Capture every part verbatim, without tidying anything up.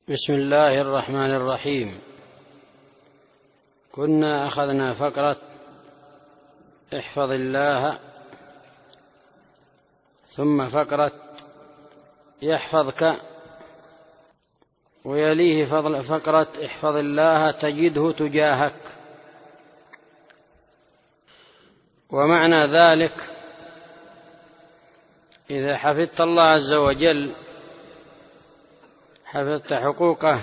بسم الله الرحمن الرحيم. كنا أخذنا فقرة احفظ الله، ثم فقرة يحفظك، ويليه فضل فقرة احفظ الله تجده تجاهك. ومعنى ذلك إذا حفظت الله عز وجل حفظت حقوقه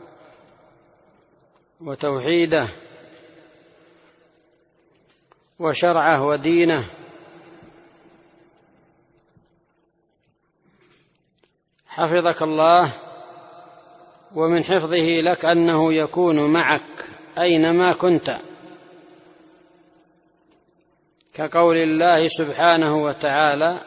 وتوحيده وشرعه ودينه، حفظك الله. ومن حفظه لك أنه يكون معك أينما كنت، كقول الله سبحانه وتعالى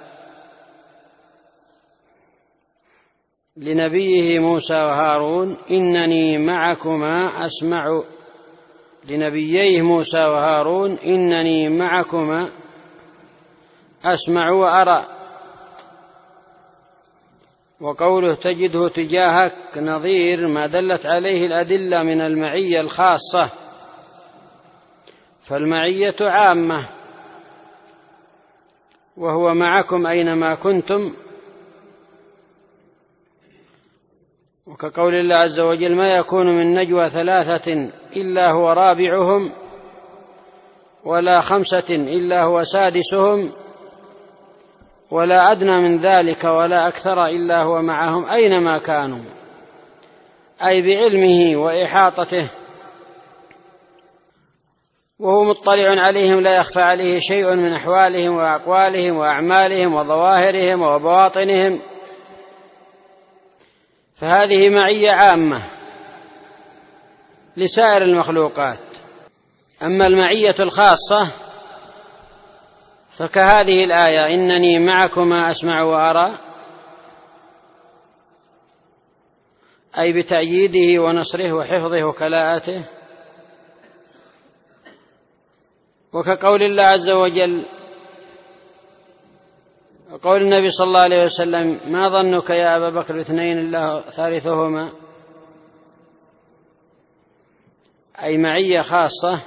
لنبيه موسى وهارون إنني معكما أسمع لنبييه موسى وهارون إنني معكما أسمع وأرى. وقوله تجده تجاهك نظير ما دلت عليه الأدلة من المعية الخاصة، فالمعية عامة وهو معكم أينما كنتم، وكقول الله عز وجل ما يكون من نجوى ثلاثة إلا هو رابعهم ولا خمسة إلا هو سادسهم ولا أدنى من ذلك ولا أكثر إلا هو معهم أينما كانوا، أي بعلمه وإحاطته، وهو مطلع عليهم لا يخفى عليه شيء من أحوالهم وأقوالهم وأعمالهم وظواهرهم وبواطنهم. فهذه معية عامة لسائر المخلوقات. أما المعية الخاصة فكهذه الآية إنني معكما أسمع وأرى، أي بتأييده ونصره وحفظه وكلاءته. وكقول الله عز وجل وقول النبي صلى الله عليه وسلم ما ظنك يا أبا بكر اثنين الله ثالثهما، أي معية خاصة.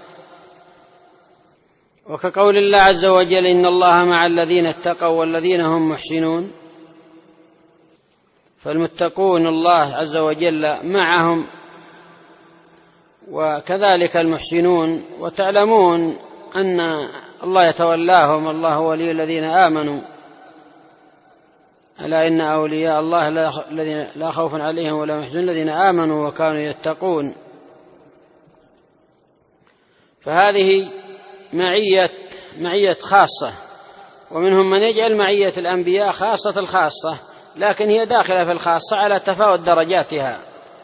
وكقول الله عز وجل إن الله مع الذين اتقوا والذين هم محسنون، فالمتقون الله عز وجل معهم وكذلك المحسنون. وتعلمون أن الله يتولاهم، الله ولي الذين آمنوا، ألا إن أولياء الله الذين لا خوف عليهم ولا يحزنون الذين آمنوا وكانوا يتقون. فهذه معية معية خاصة، ومنهم من يجعل معية الأنبياء خاصة الخاصة، لكن هي داخلة في الخاصة على تفاوت درجاتها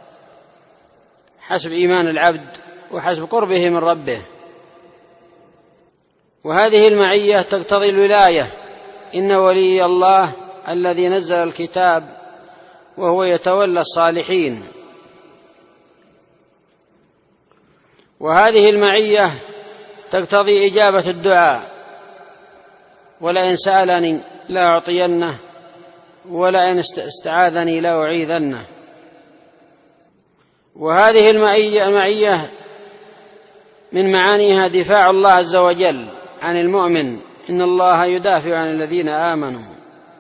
حسب إيمان العبد وحسب قربه من ربه. وهذه المعية تقتضي الولاية، إن ولي الله الذي نزل الكتاب وهو يتولى الصالحين. وهذه المعية تقتضي إجابة الدعاء، ولئن سألني لا أعطينه ولئن استعاذني لا أعيذنه. وهذه المعية, المعية من معانيها دفاع الله عز وجل عن المؤمن، إن الله يدافع عن الذين آمنوا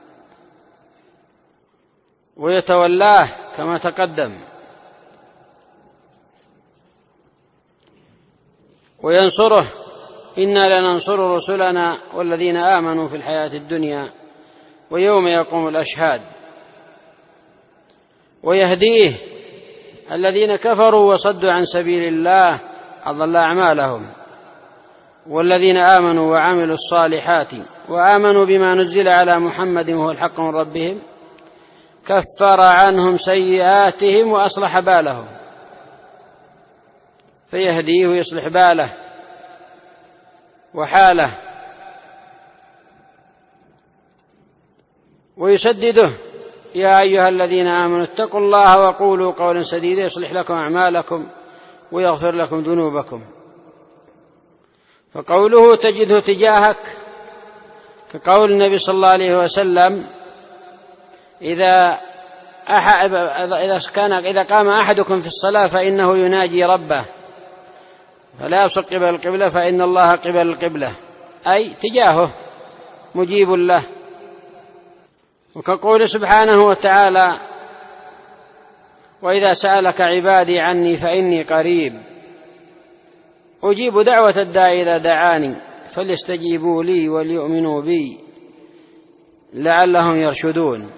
ويتولاه كما تقدم، وينصره إنا لننصر رسلنا والذين آمنوا في الحياة الدنيا ويوم يقوم الأشهاد. ويهديه الذين كفروا وصدوا عن سبيل الله أضل أعمالهم، والذين آمنوا وعملوا الصالحات وآمنوا بما نزل على محمد وهو الحق من ربهم كفر عنهم سيئاتهم وأصلح بالهم. فيهديه ويصلح باله وحاله ويسدده. يا أيها الذين آمنوا اتقوا الله وقولوا قولا سديدا يصلح لكم أعمالكم ويغفر لكم ذنوبكم. فقوله تجده تجاهك كقول النبي صلى الله عليه وسلم إذا إذا كان إذا قام أحدكم في الصلاة فإنه يناجي ربه فلا يبصق قبل القبلة فإن الله قبل القبلة، أي تجاهه مجيب له. وكقول سبحانه وتعالى: وإذا سألك عبادي عني فإني قريب أجيب دعوة الداعي إذا دعاني فليستجيبوا لي وليؤمنوا بي لعلهم يرشدون.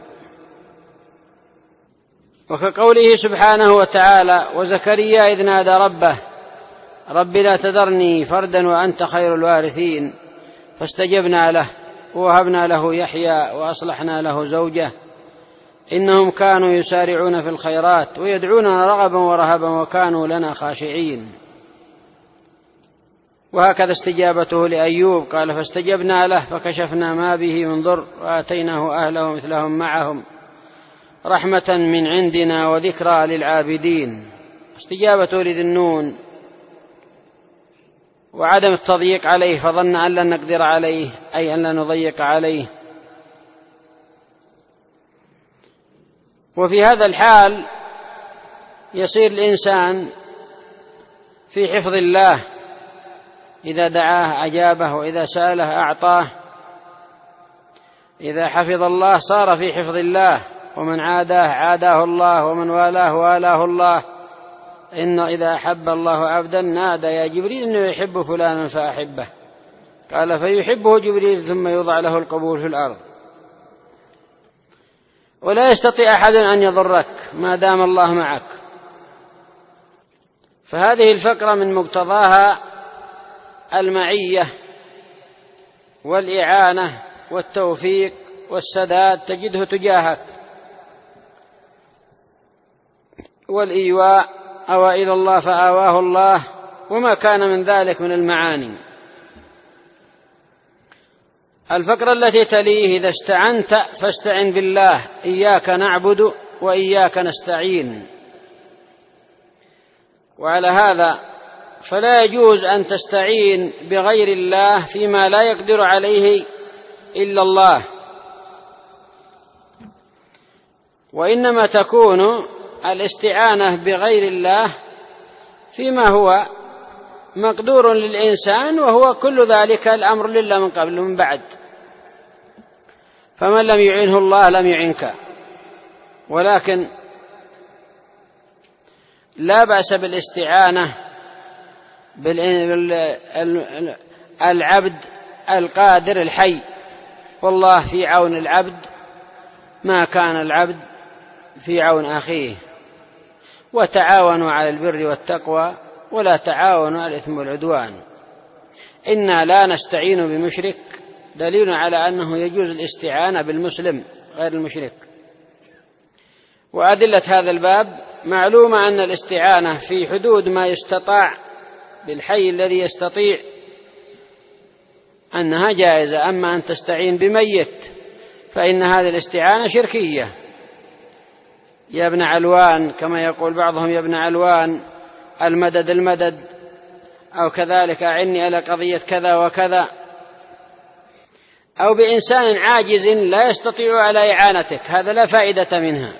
وكقوله سبحانه وتعالى: وزكريا إذ نادى ربه رب لا تذرني فردا وأنت خير الوارثين فاستجبنا له ووهبنا له يحيى وأصلحنا له زوجه إنهم كانوا يسارعون في الخيرات ويدعوننا رغبا ورهبا وكانوا لنا خاشعين. وهكذا استجابته لأيوب، قال: فاستجبنا له فكشفنا ما به من ضر وآتيناه أهله مثلهم معهم رحمة من عندنا وذكرى للعابدين. استجابته لذي النون وعدم التضييق عليه فظن أن لن نقدر عليه، أي أن لا نضيق عليه. وفي هذا الحال يصير الإنسان في حفظ الله، إذا دعاه أجابه وإذا سأله أعطاه. إذا حفظ الله صار في حفظ الله، ومن عاداه عاداه الله، ومن والاه والاه الله. إن إذا أحب الله عبدا نادى يا جبريل إنه يحب فلانا فأحبه، قال فيحبه جبريل ثم يوضع له القبول في الأرض. ولا يستطيع أحد أن يضرك ما دام الله معك. فهذه الفقرة من مقتضاها المعية والإعانة والتوفيق والسداد، تجده تجاهك، والإيواء أوى إلى الله فآواه الله، وما كان من ذلك من المعاني. الفقرة التي تليه: إذا استعنت فاستعن بالله إياك نعبد وإياك نستعين. وعلى هذا فلا يجوز أن تستعين بغير الله فيما لا يقدر عليه إلا الله، وإنما تكون الاستعانة بغير الله فيما هو مقدور للإنسان، وهو كل ذلك الأمر لله من قبل ومن بعد. فمن لم يعينه الله لم يعنك. ولكن لا بأس بالاستعانة بالعبد القادر الحي، والله في عون العبد ما كان العبد في عون أخيه. وتعاونوا على البر والتقوى ولا تعاونوا على الإثم والعدوان. إنا لا نستعين بمشرك، دليل على أنه يجوز الاستعانة بالمسلم غير المشرك. وأدلة هذا الباب معلومة أن الاستعانة في حدود ما يستطاع بالحي الذي يستطيع أنها جائزة. أما أن تستعين بميت فإن هذه الاستعانة شركية. يا ابن علوان، كما يقول بعضهم يا ابن علوان المدد المدد، أو كذلك أعني على قضية كذا وكذا، أو بإنسان عاجز لا يستطيع على إعانتك، هذا لا فائدة منها.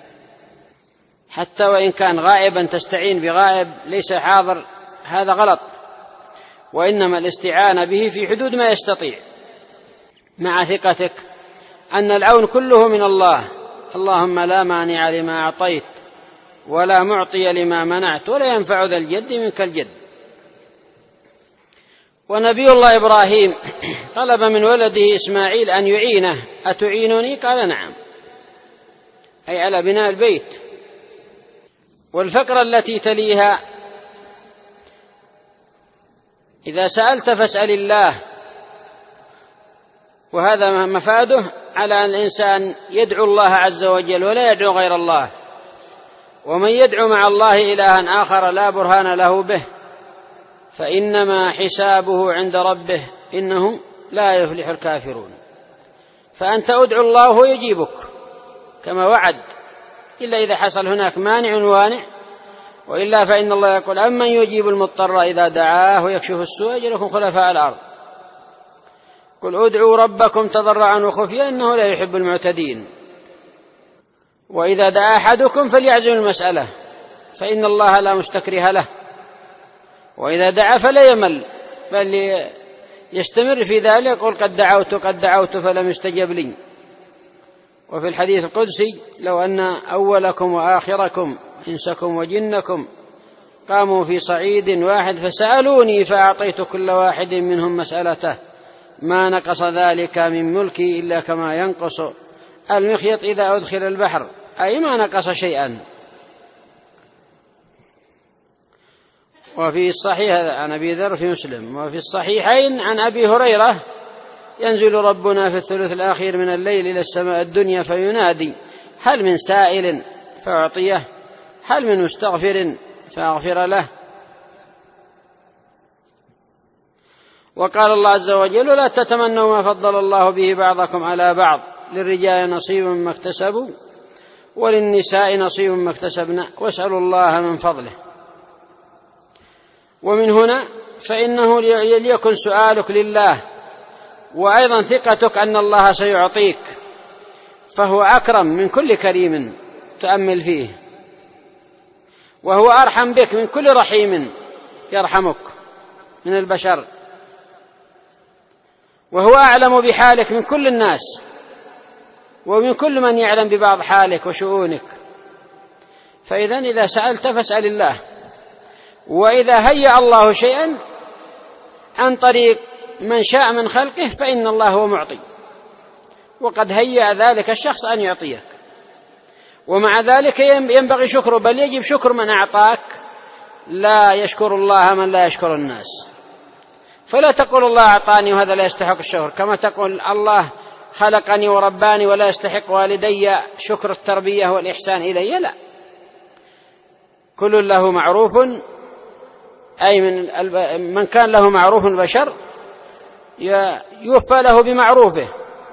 حتى وإن كان غائبا تستعين بغائب ليس حاضر، هذا غلط. وإنما الاستعانة به في حدود ما يستطيع، مع ثقتك أن العون كله من الله. اللهم لا مانع لما أعطيت ولا معطي لما منعت ولا ينفع ذا الجد منك الجد. ونبي الله إبراهيم طلب من ولده إسماعيل أن يعينه: أتعينني؟ قال نعم، أي على بناء البيت. والفقرة التي تليها: إذا سألت فاسأل الله. وهذا مفاده على أن الإنسان يدعو الله عز وجل ولا يدعو غير الله. ومن يدعو مع الله إلها آخر لا برهان له به فإنما حسابه عند ربه إنه لا يفلح الكافرون. فأنت أدعو الله وهو يجيبك كما وعد، إلا إذا حصل هناك مانع وانع، وإلا فإن الله يقول: أمن يجيب المضطر إذا دعاه ويكشف السوء يجعلكم خلفاء الأرض. قل ادعوا ربكم تضرعا وخفيا إنه لا يحب المعتدين. وإذا دعا أحدكم فليعزم المسألة فإن الله لا مستكره له، وإذا دعا فلا يمل بل يستمر في ذلك، يقول قد دعوت قد دعوت فلم يستجب لي. وفي الحديث القدسي لو أن أولكم وآخركم إنسكم وجنكم قاموا في صعيد واحد فسألوني فأعطيت كل واحد منهم مسألته ما نقص ذلك من ملكي إلا كما ينقص المخيط إذا أدخل البحر، أي ما نقص شيئا. وفي الصحيح عن أبي ذر في مسلم وفي الصحيحين عن أبي هريرة ينزل ربنا في الثلث الأخير من الليل إلى السماء الدنيا فينادي هل من سائل فأعطيه، هل من مستغفر فأغفر له. وقال الله عز وجل لا تتمنوا ما فضل الله به بعضكم على بعض للرجال نصيب مما اكتسبوا وللنساء نصيب مما اكتسبن واسألوا الله من فضله. ومن هنا فإنه ليكن سؤالك لله وأيضا ثقتك أن الله سيعطيك، فهو أكرم من كل كريم تأمل فيه، وهو أرحم بك من كل رحيم يرحمك من البشر، وهو أعلم بحالك من كل الناس ومن كل من يعلم ببعض حالك وشؤونك. فإذا إذا سألت فاسأل الله، وإذا هيأ الله شيئا عن طريق من شاء من خلقه فإن الله هو معطي، وقد هيأ ذلك الشخص أن يعطيك، ومع ذلك ينبغي شكره، بل يجب شكر من أعطاك، لا يشكر الله من لا يشكر الناس. فلا تقول الله أعطاني وهذا لا يستحق الشكر، كما تقول الله خلقني ورباني ولا يستحق والدي شكر التربية والإحسان إلي، لا، كل له معروف، أي من من كان له معروف البشر يوفى له بمعروفه.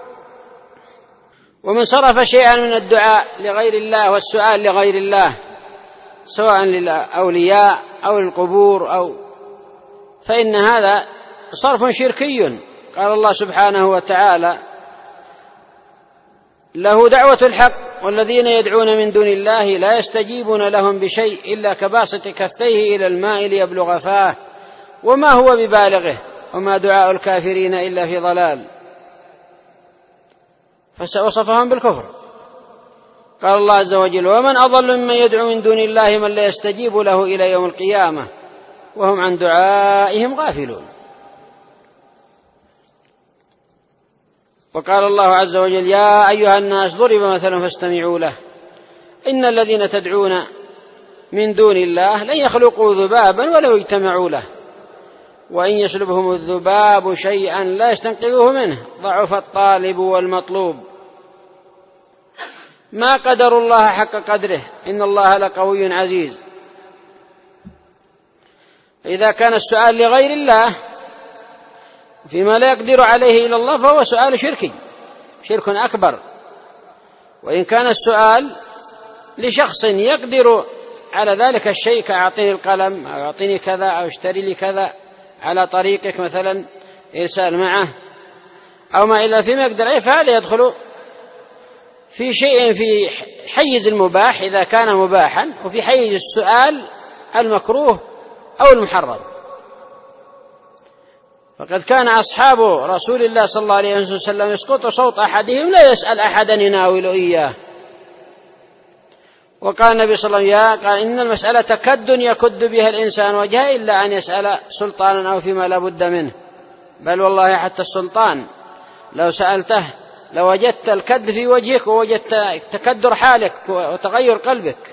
ومن صرف شيئا من الدعاء لغير الله والسؤال لغير الله سواء للأولياء أو للقبور أو فإن هذا صرف شركي. قال الله سبحانه وتعالى له دعوة الحق والذين يدعون من دون الله لا يستجيبون لهم بشيء إلا كباسط كفيه إلى الماء ليبلغ فاه وما هو ببالغه وما دعاء الكافرين إلا في ضلال، فسوصفهم بالكفر. قال الله عز وجل ومن أضل ممن يدعو من دون الله من لا يستجيب له إلى يوم القيامة وهم عن دعائهم غافلون. وقال الله عز وجل يا أيها الناس ضرب مثل فاستمعوا له إن الذين تدعون من دون الله لن يخلقوا ذبابا ولو اجتمعوا له وإن يسلبهم الذباب شيئا لا يستنقذوه منه ضعف الطالب والمطلوب. ما قدر الله حق قدره إن الله لقوي عزيز. إذا كان السؤال لغير الله فيما لا يقدر عليه إلا الله فهو سؤال شركي، شرك أكبر. وإن كان السؤال لشخص يقدر على ذلك الشيء كأعطيني القلم أو أعطيني كذا أو اشتري لي كذا على طريقك مثلا يسأل معه أو ما إلا فيما يقدر عليه، فهذا يدخل في شيء في حيز المباح إذا كان مباحا، وفي حيز السؤال المكروه أو المحرم. فقد كان أصحاب رسول الله صلى الله عليه وسلم يسقط صوت أحدهم لا يسأل أحدا يناول إياه. وقال النبي صلى الله عليه وسلم قال إن المسألة كد يكد بها الإنسان وجهه إلا أن يسأل سلطانا أو فيما لا بد منه، بل والله حتى السلطان لو سألته لوجدت الكد في وجهك ووجدت تكدر حالك وتغير قلبك،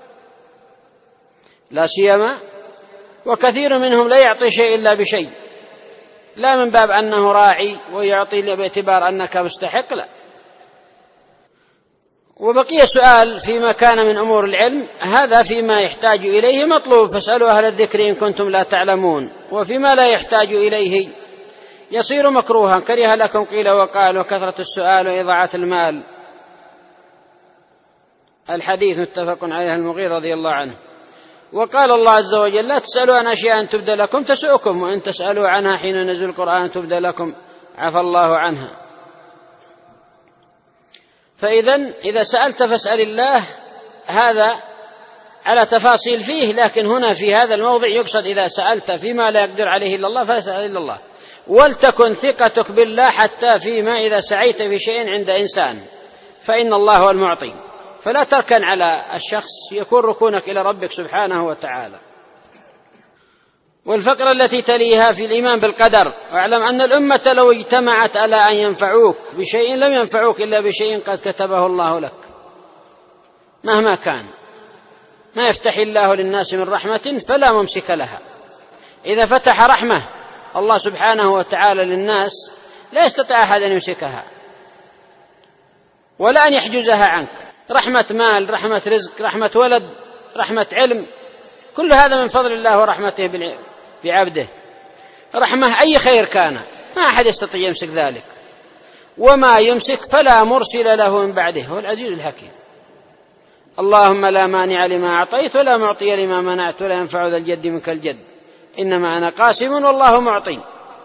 لا سيما وكثير منهم لا يعطي شيء إلا بشيء، لا من باب أنه راعي ويعطي باعتبار أنك مستحق، لا. وبقي سؤال فيما كان من أمور العلم، هذا فيما يحتاج إليه مطلوب فاسألوا أهل الذكر إن كنتم لا تعلمون. وفيما لا يحتاج إليه يصير مكروها كره لكم قيل وقال وكثرة السؤال وإضاعة المال. الحديث متفق عليه المغيرة رضي الله عنه. وقال الله عز وجل لا تسألوا عن أشياء تبدى لكم تسؤكم وإن تسألوا عنها حين نزل القرآن تبدى لكم عفى الله عنها. فإذا إذا سألت فاسأل الله، هذا على تفاصيل فيه، لكن هنا في هذا الموضع يقصد إذا سألت فيما لا يقدر عليه إلا الله فاسأل إلا الله. ولتكن ثقتك بالله حتى فيما إذا سعيت في شيء عند إنسان، فإن الله هو المعطي، فلا تركن على الشخص، يكون ركونك إلى ربك سبحانه وتعالى. والفقرة التي تليها في الإيمان بالقدر: واعلم أن الأمة لو اجتمعت على أن ينفعوك بشيء لم ينفعوك إلا بشيء قد كتبه الله لك مهما كان. ما يفتح الله للناس من رحمة فلا ممسك لها. إذا فتح رحمة الله سبحانه وتعالى للناس لا يستطيع أحد أن يمسكها ولا أن يحجزها عنك. رحمة مال، رحمة رزق، رحمة ولد، رحمة علم، كل هذا من فضل الله ورحمته بعبده. رحمة أي خير كان ما أحد يستطيع يمسك ذلك، وما يمسك فلا مرسل له من بعده، هو العزيز الحكيم. اللهم لا مانع لما أعطيت ولا معطي لما منعت ولا ينفع ذا الجد منك الجد، إنما أنا قاسم والله معطي.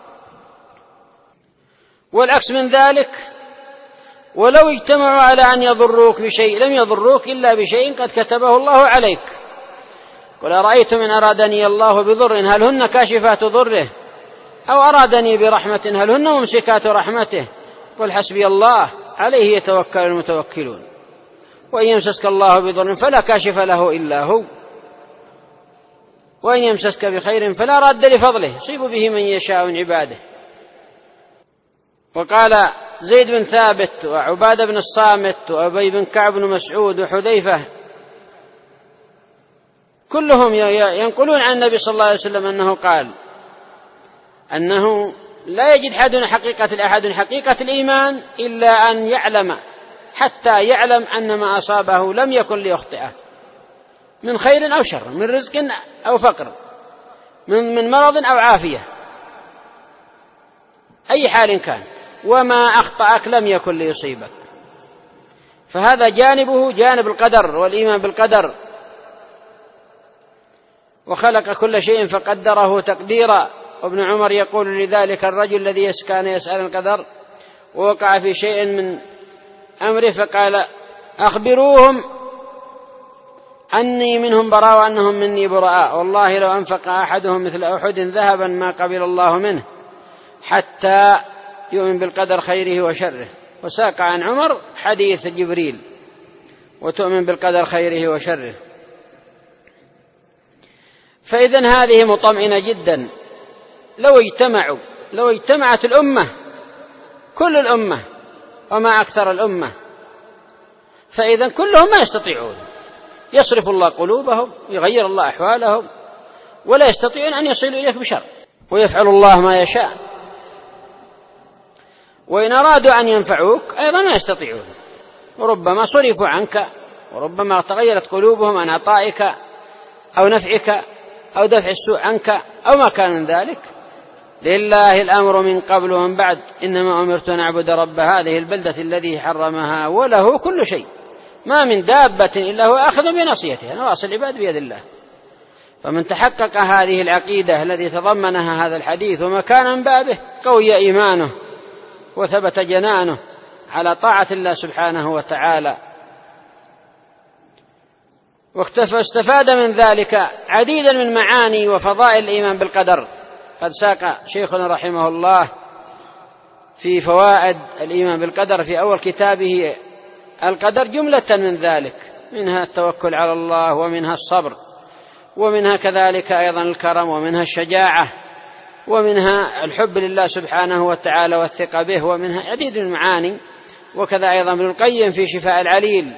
والعكس من ذلك: ولو اجتمعوا على أن يضروك بشيء لم يضروك إلا بشيء قد كتبه الله عليك. قل أرأيتم إن أرادني الله بضر هل هن كاشفات ضره أو أرادني برحمة هل هن ممسكات رحمته قل حسبي الله عليه يتوكل المتوكلون. وإن يمسسك الله بضر فلا كاشف له إلا هو، وإن يمسسك بخير فلا راد لفضله يصيب به من يشاء من عباده. وقال زيد بن ثابت وعبادة بن الصامت وأبي بن كعب بن مسعود وحذيفة كلهم ينقلون عن النبي صلى الله عليه وسلم أنه قال أنه لا يجد أحد حقيقة الأحد حقيقة الإيمان إلا أن يعلم حتى يعلم أن ما أصابه لم يكن ليخطئه من خير أو شر، من رزق أو فقر، من, من مرض أو عافية، أي حال كان، وما أخطأك لم يكن ليصيبك. فهذا جانبه جانب القدر والإيمان بالقدر. وخلق كل شيء فقدره تقديرا. وابن عمر يقول لذلك الرجل الذي كان يسأل القدر ووقع في شيء من أمره فقال أخبروهم أني منهم براء وأنهم مني براء، والله لو أنفق أحدهم مثل أحد ذهبا ما قبل الله منه حتى يؤمن بالقدر خيره وشره. وساق عن عمر حديث جبريل وتؤمن بالقدر خيره وشره. فإذن هذه مطمئنة جدا. لو اجتمعوا لو اجتمعت الأمة كل الأمة وما أكثر الأمة فإذن كلهم ما يستطيعون، يصرف الله قلوبهم يغير الله أحوالهم ولا يستطيعون أن يصلوا إليك بشر، ويفعل الله ما يشاء. وإن أرادوا أن ينفعوك أيضا ما يستطيعون، وربما صرفوا عنك وربما تغيرت قلوبهم عن عطائك أو نفعك أو دفع السوء عنك أو ما كان من ذلك. لله الأمر من قبل ومن بعد إنما أمرت أن أعبد رب هذه البلدة الذي حرمها وله كل شيء ما من دابة إلا هو آخذ بناصيتها، نواصي العباد بيد الله. فمن تحقق هذه العقيدة التي تضمنها هذا الحديث وما كان من بابه قوي إيمانه وثبت جنانه على طاعة الله سبحانه وتعالى. واستفاد من ذلك عديدا من معاني وفضائل الإيمان بالقدر. قد ساق شيخنا رحمه الله في فوائد الإيمان بالقدر في أول كتابه القدر جملة من ذلك، منها التوكل على الله ومنها الصبر ومنها كذلك أيضا الكرم ومنها الشجاعة ومنها الحب لله سبحانه وتعالى والثقة به، ومنها عديد من المعاني. وكذا أيضا ابن القيم في شفاء العليل.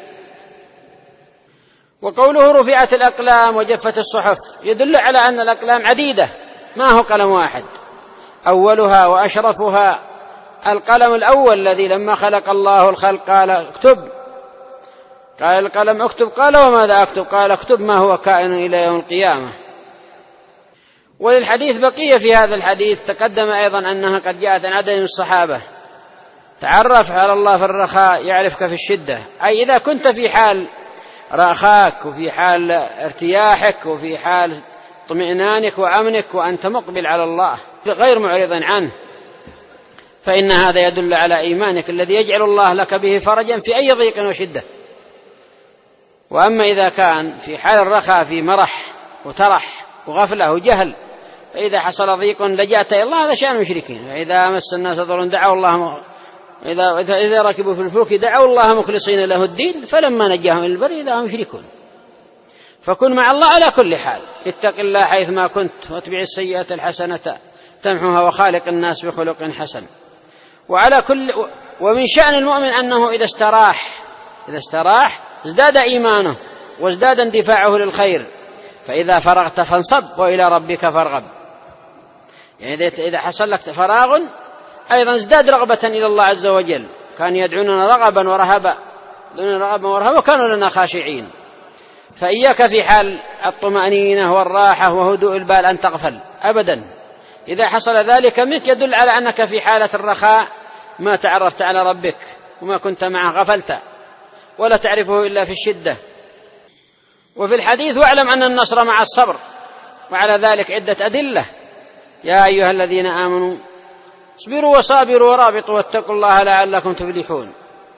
وقوله رفعت الأقلام وجفت الصحف يدل على أن الأقلام عديدة ما هو قلم واحد. أولها وأشرفها القلم الأول الذي لما خلق الله الخلق قال اكتب، قال القلم اكتب، قال وماذا أكتب؟ قال اكتب ما هو كائن إلى يوم القيامة. وللحديث بقية في هذا الحديث تقدم أيضا أنها قد جاءت عن عدد من الصحابة: تعرف على الله في الرخاء يعرفك في الشدة، أي إذا كنت في حال رخاك وفي حال ارتياحك وفي حال اطمئنانك وأمنك وأنت مقبل على الله غير معرض عنه، فإن هذا يدل على إيمانك الذي يجعل الله لك به فرجا في أي ضيق وشدة. وأما إذا كان في حال الرخاء في مرح وترح وغفلة وجهل، فإذا حصل ضيق لجأت إلى الله، هذا شأن المشركين. فإذا مس الناس ضر دعوا الله، إذا, إذا ركبوا في الفلك دعوا الله مخلصين له الدين فلما نجاهم إلى البر إذا هم يشركون. فكن مع الله على كل حال، اتق الله حيثما كنت واتبع السيئة الحسنة تمحوها وخالق الناس بخلق حسن. وعلى كل ومن شأن المؤمن أنه إذا استراح إذا استراح ازداد إيمانه وازداد اندفاعه للخير. فإذا فرغت فانصب وإلى ربك فارغب. يعني إذا حصل لك فراغ أيضا ازداد رغبة إلى الله عز وجل. كان يدعوننا رغبا ورهبا رغبا ورهبا وكانوا لنا خاشعين. فإياك في حال الطمأنينة والراحة وهدوء البال أن تغفل أبدا. إذا حصل ذلك منك يدل على أنك في حالة الرخاء ما تعرفت على ربك وما كنت معه، غفلت ولا تعرفه إلا في الشدة. وفي الحديث واعلم أن النصر مع الصبر، وعلى ذلك عدة أدلة. يا أيها الذين آمنوا اصبروا وصابروا ورابطوا واتقوا الله لعلكم تفلحون.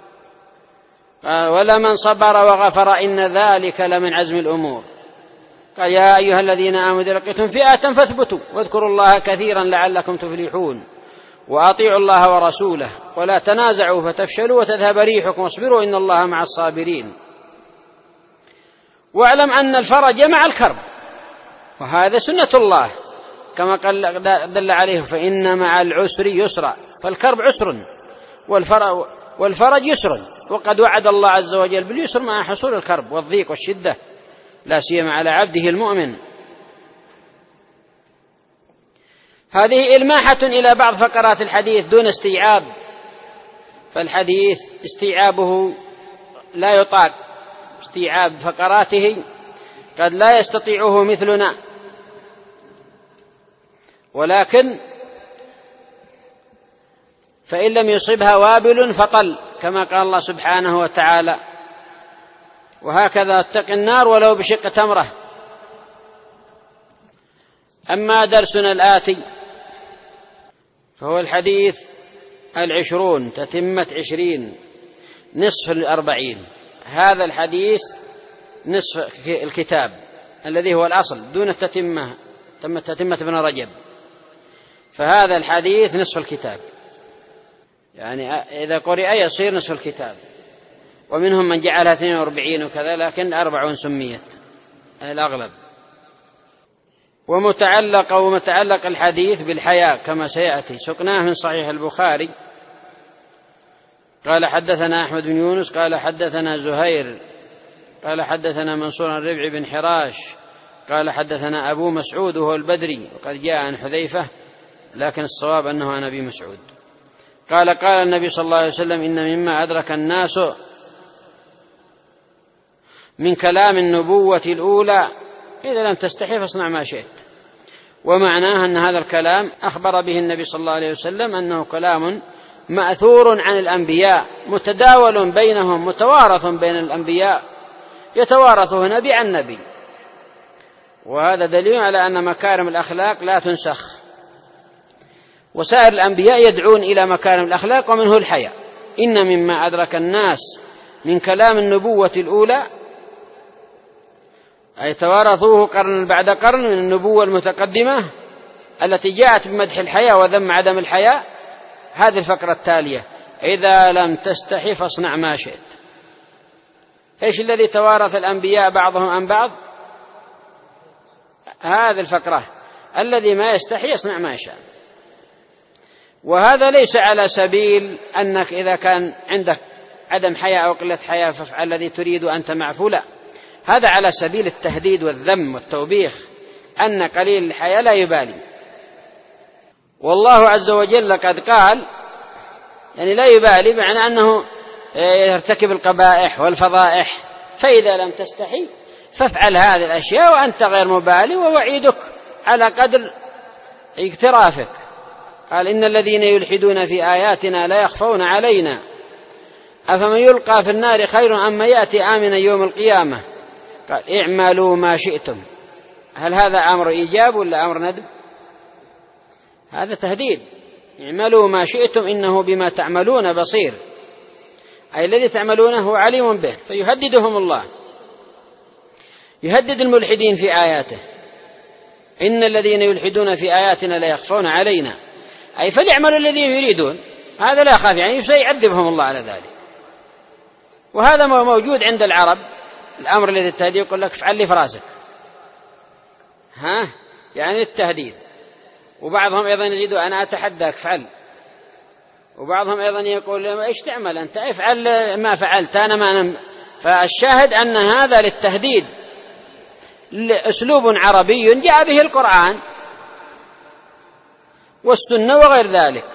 ولمن صبر وغفر إن ذلك لمن عزم الأمور. قال يا أيها الذين آمنوا إذا لقيتم فئة فاثبتوا واذكروا الله كثيرا لعلكم تفلحون وأطيعوا الله ورسوله ولا تنازعوا فتفشلوا وتذهب ريحكم واصبروا إن الله مع الصابرين. واعلم أن الفرج مع الكرب، وهذا سنة الله كما قال دل عليه فإن مع العسر يسرا. فالكرب عسر والفرج يسر، وقد وعد الله عز وجل باليسر مع حصول الكرب والضيق والشدة، لا سيما على عبده المؤمن. هذه إلماحة إلى بعض فقرات الحديث دون استيعاب، فالحديث استيعابه لا يطاق، استيعاب فقراته قد لا يستطيعه مثلنا، ولكن فإن لم يصبها وابل فطل كما قال الله سبحانه وتعالى. وهكذا اتق النار ولو بشق تمرة. أما درسنا الآتي فهو الحديث العشرون تتمة عشرين نصف الأربعين. هذا الحديث نصف الكتاب الذي هو الأصل دون التتمة، تم تتمة ابن رجب. فهذا الحديث نصف الكتاب، يعني إذا قرئ يصير نصف الكتاب. ومنهم من جعلها اثنين وأربعين وكذا، لكن أربعون سميت الأغلب. ومتعلق ومتعلق الحديث بالحياء كما سيأتي. سقناه من صحيح البخاري. قال حدثنا أحمد بن يونس قال حدثنا زهير قال حدثنا منصور الربع بن حراش قال حدثنا أبو مسعود وهو البدري، وقد جاء عن حذيفة لكن الصواب أنه عن أبي مسعود. قال قال النبي صلى الله عليه وسلم إن مما أدرك الناس من كلام النبوة الأولى إذا لم تستحي فاصنع ما شئت. ومعناه أن هذا الكلام أخبر به النبي صلى الله عليه وسلم أنه كلام مأثور عن الأنبياء متداول بينهم متوارث بين الأنبياء، يتوارثه نبي عن نبي. وهذا دليل على أن مكارم الأخلاق لا تنسخ، وسائر الأنبياء يدعون إلى مكارم الأخلاق ومنه الحياء. إن مما أدرك الناس من كلام النبوة الأولى أي توارثوه قرن بعد قرن من النبوة المتقدمة التي جاءت بمدح الحياء وذم عدم الحياء. هذه الفقرة التالية إذا لم تستحي فاصنع ما شئت. إيش الذي توارث الأنبياء بعضهم عن بعض؟ هذه الفقرة الذي ما يستحي يصنع ما يشاء. وهذا ليس على سبيل أنك إذا كان عندك عدم حياء أو قلة حياء فافعل الذي تريد أنت معفولا. هذا على سبيل التهديد والذم والتوبيخ، أن قليل الحياء لا يبالي. والله عز وجل قد قال يعني لا يبالي، معنى أنه يرتكب القبائح والفضائح. فإذا لم تستحي فافعل هذه الأشياء وأنت غير مبالي، ووعيدك على قدر اقترافك. قال إن الذين يلحدون في آياتنا لا يخفون علينا أفمن يلقى في النار خير أم يأتي آمنا يوم القيامة. قال اعملوا ما شئتم. هل هذا أمر إيجاب ولا أمر ندب؟ هذا تهديد. اعملوا ما شئتم إنه بما تعملون بصير، أي الذي تعملونه عليم به. فيهددهم الله، يهدد الملحدين في آياته: إن الذين يلحدون في آياتنا لا يخفون علينا، أي فليعملوا الذي يريدون، هذا لا يخاف، يعني سيعذبهم الله على ذلك. وهذا موجود عند العرب، الأمر الذي التهديد يقول لك افعل لي فراسك، ها يعني التهديد. وبعضهم أيضا يزيد أنا أتحداك افعل، وبعضهم أيضا يقول إيش تعمل أنت، افعل ما فعلت أنا ما أنا. فالشاهد أن هذا للتهديد أسلوب عربي جاء به القرآن والسنة وغير ذلك.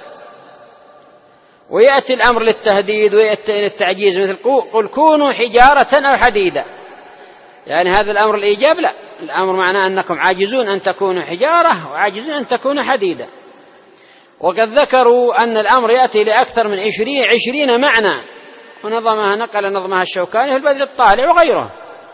ويأتي الأمر للتهديد ويأتي للتعجيز، مثل قل كونوا حجارة أو حديدا، يعني هذا الأمر الإيجاب، لا، الأمر معناه أنكم عاجزون أن تكونوا حجارة وعاجزون أن تكونوا حديدا. وقد ذكروا أن الأمر يأتي لأكثر من عشرين, عشرين معنى، ونظمها نقل نظمها الشوكاني في البدر الطالع وغيره،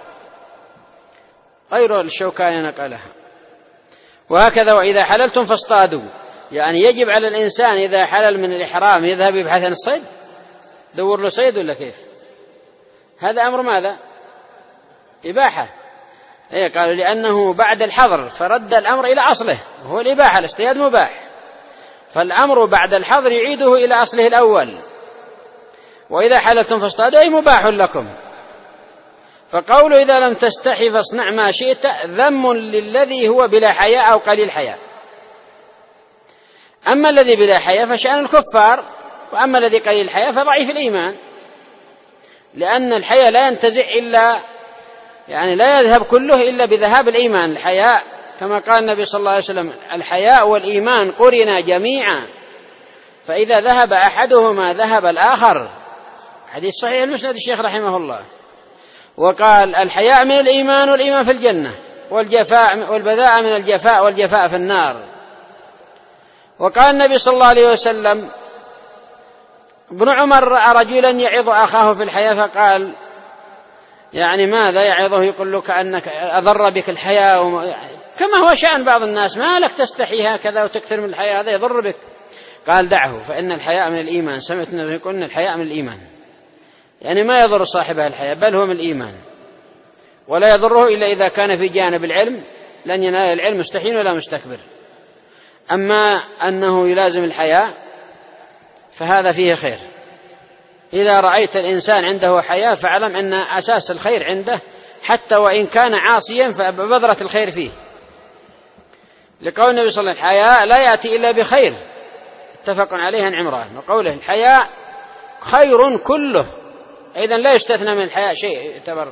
غير الشوكاني نقلها. وهكذا وإذا حللتم فاصطادوا، يعني يجب على الإنسان إذا حلل من الإحرام يذهب يبحث عن الصيد، دور له صيد ولا كيف؟ هذا أمر ماذا؟ إباحة. إيه قالوا لأنه بعد الحظر فرد الأمر إلى أصله وهو الإباحة، الاصطياد مباح، فالأمر بعد الحظر يعيده إلى أصله الأول. وإذا حللتم فاصطادوا أي مباح لكم. فقوله إذا لم تستحي فاصنع ما شئت ذم للذي هو بلا حياء أو قليل حياء. أما الذي بلا حياء فشأن الكفار، وأما الذي قليل الحياء فضعيف الإيمان، لأن الحياء لا ينتزع إلا يعني لا يذهب كله إلا بذهاب الإيمان. الحياء كما قال النبي صلى الله عليه وسلم: الحياء والإيمان قرنا جميعا، فإذا ذهب أحدهما ذهب الآخر. حديث صحيح المسند الشيخ رحمه الله. وقال: الحياء من الإيمان والإيمان في الجنة، والجفاء والبذاء من الجفاء والجفاء في النار. وقال النبي صلى الله عليه وسلم: ابن عمر رأى رجلا يعظ أخاه في الحياء فقال: يعني ماذا يعظه؟ يقول له كأنك أضر بك الحياء وم... كما هو شأن بعض الناس، ما لك تستحي هكذا وتكثر من الحياء، هذا يضر بك. قال: دعه فإن الحياء من الإيمان. سمعت النبي يقول: الحياء من الإيمان، يعني ما يضر صاحبها الحياء بل هو من الإيمان، ولا يضره إلا إذا كان في جانب العلم، لن ينال العلم مستحين ولا مستكبر. أما أنه يلازم الحياء فهذا فيه خير. إذا رأيت الإنسان عنده حياء فاعلم أن أساس الخير عنده، حتى وإن كان عاصيا فبذرة الخير فيه. لقول النبي صلى الله عليه وسلم: الحياء لا يأتي إلا بخير، اتفق عليه عن عمران. وقوله: الحياء خير كله، إذن لا يستثنى من الحياء شيء يعتبر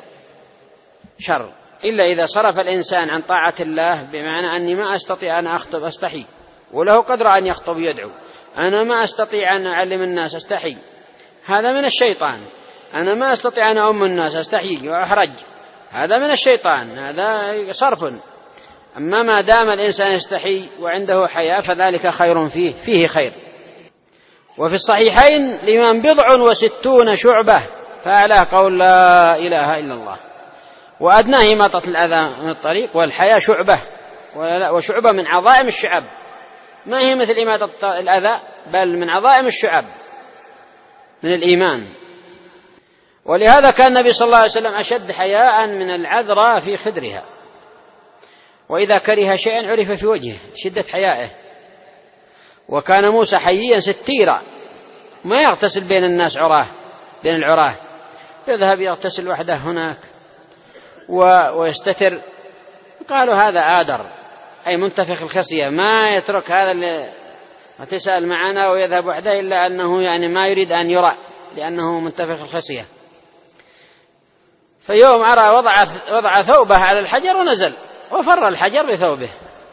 شر إلا إذا صرف الإنسان عن طاعة الله، بمعنى أني ما أستطيع أن أخطب أستحي، وله قدر أن يخطب يدعو، أنا ما أستطيع أن أعلم الناس أستحي، هذا من الشيطان. أنا ما أستطيع أن أؤم الناس أستحي وأحرج، هذا من الشيطان، هذا صرف. أما ما دام الإنسان يستحي وعنده حياء فذلك خير فيه فيه خير. وفي الصحيحين: لمن بضع وستون شعبة فأعلاه قول لا إله إلا الله، وأدناه إماطة الأذى من الطريق، والحياء شعبة، وشعبة من عظائم الشعب، ما هي مثل إماطة الأذى بل من عظائم الشعب من الإيمان. ولهذا كان النبي صلى الله عليه وسلم أشد حياء من العذراء في خدرها، وإذا كره شيئا عرف في وجهه شدة حيائه. وكان موسى حييا ستيرا، ما يغتسل بين الناس عراه، بين العراه، يذهب يغتسل وحده هناك ويستتر. قالوا: هذا آدر، أي منتفخ الخصية، ما يترك هذا اللي تسأل معنا ويذهب وحده إلا أنه يعني ما يريد أن يرى لأنه منتفخ الخصية. فيوم أرى وضع, وضع ثوبه على الحجر ونزل وفر الحجر بثوبه،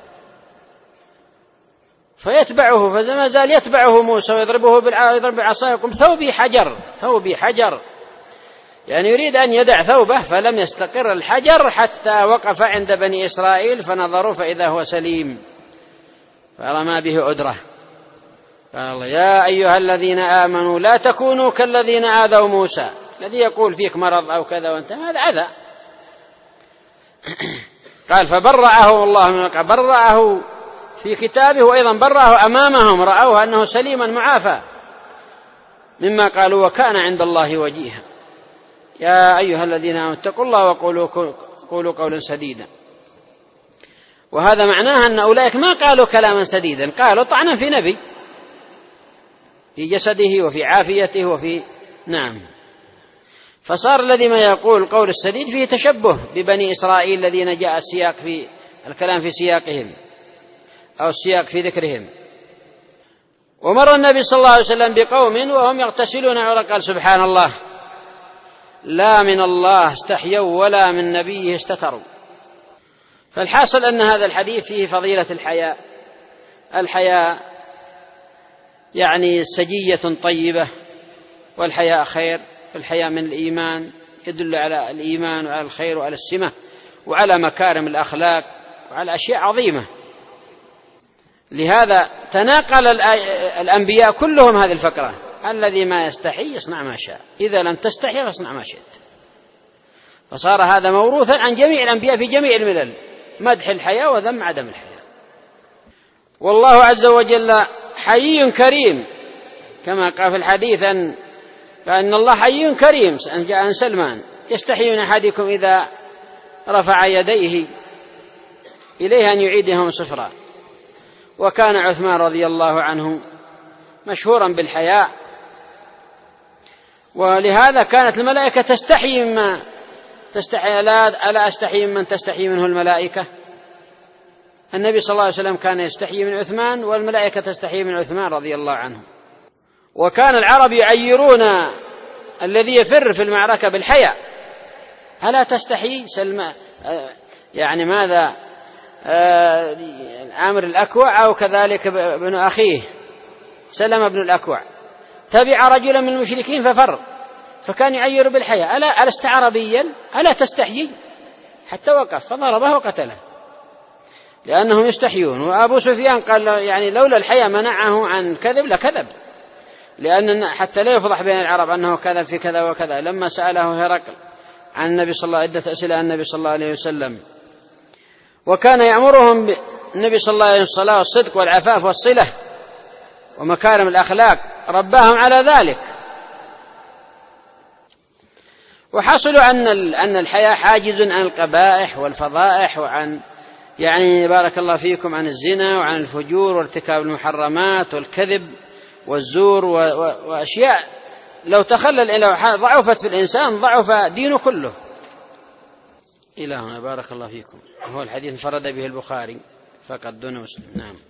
فيتبعه، فما زال يتبعه موسى ويضربه بالعصا بعصا يقول: ثوبي حجر ثوبي حجر، يعني يريد أن يدع ثوبه. فلم يستقر الحجر حتى وقف عند بني إسرائيل فنظروا فإذا هو سليم، فرمى به أدرة. قال الله: يا أيها الذين آمنوا لا تكونوا كالذين آذوا موسى. الذي يقول فيك مرض أو كذا وانت، هذا أذى. قال: فبرأه الله من القول، برأه في كتابه وأيضا برأه أمامهم، رأوه أنه سليما معافى مما قالوا وكان عند الله وجيها. يا أيها الذين آمنوا اتقوا الله وقولوا قولوا قولا سديدا. وهذا معناه أن أولئك ما قالوا كلاما سديدا، قالوا طعنا في نبي في جسده وفي عافيته وفي نعم. فصار الذي ما يقول القول السديد فيه تشبه ببني إسرائيل الذين جاء السياق في الكلام في سياقهم أو السياق في ذكرهم. ومر النبي صلى الله عليه وسلم بقوم وهم يغتسلون عرق، قال سبحان الله لا من الله استحيوا ولا من نبيه استتروا. فالحاصل أن هذا الحديث فيه فضيلة الحياء. الحياء يعني سجية طيبة، والحياء خير، الحياء من الإيمان، يدل على الإيمان وعلى الخير وعلى السمة وعلى مكارم الأخلاق وعلى أشياء عظيمة. لهذا تناقل الأنبياء كلهم هذه الفقرة: الذي ما يستحي يصنع ما شاء، إذا لم تستحي فاصنع ما شئت. فصار هذا موروثا عن جميع الأنبياء في جميع الملل، مدح الحياء وذم عدم الحياء. والله عز وجل حيي كريم، كما قال في الحديث أن فإن الله حيي كريم، أن جاء عن سلمان: يستحي من أحدكم إذا رفع يديه إليه أن يعيدهم صفرا. وكان عثمان رضي الله عنه مشهورا بالحياء، ولهذا كانت الملائكة تستحي مما تستحي. ألا أستحي ممن تستحي منه الملائكة؟ النبي صلى الله عليه وسلم كان يستحي من عثمان، والملائكة تستحي من عثمان رضي الله عنه. وكان العرب يعيرون الذي يفر في المعركة بالحياء: ألا تستحي سلمى؟ يعني ماذا؟ عامر الأكوع أو كذلك ابن أخيه سلم بن الأكوع تبع رجلا من المشركين ففر، فكان يعير بالحياء: ألا ألست عربيا؟ ألا تستحيي؟ حتى وقف فضربه وقتله، لأنهم يستحيون. وأبو سفيان قال يعني لولا الحياء منعه عن كذب لكذب، لأن حتى لا يفضح بين العرب أنه كذب في كذا وكذا. لما سأله هرقل عن النبي صلى الله عليه وسلم عدة أسئلة عن النبي صلى الله عليه وسلم، وكان يأمرهم بالنبي صلى الله عليه وسلم والصدق والعفاف والصلة ومكارم الأخلاق، رباهم على ذلك. وحصلوا أن أن الحياء حاجز عن القبائح والفضائح، وعن يعني بارك الله فيكم عن الزنا وعن الفجور وارتكاب المحرمات والكذب والزور وأشياء لو تخلل إلى ضعفت في الإنسان ضعف دينه كله. إلى هنا بارك الله فيكم. هو الحديث انفرد به البخاري فقد دون مسلم. نعم.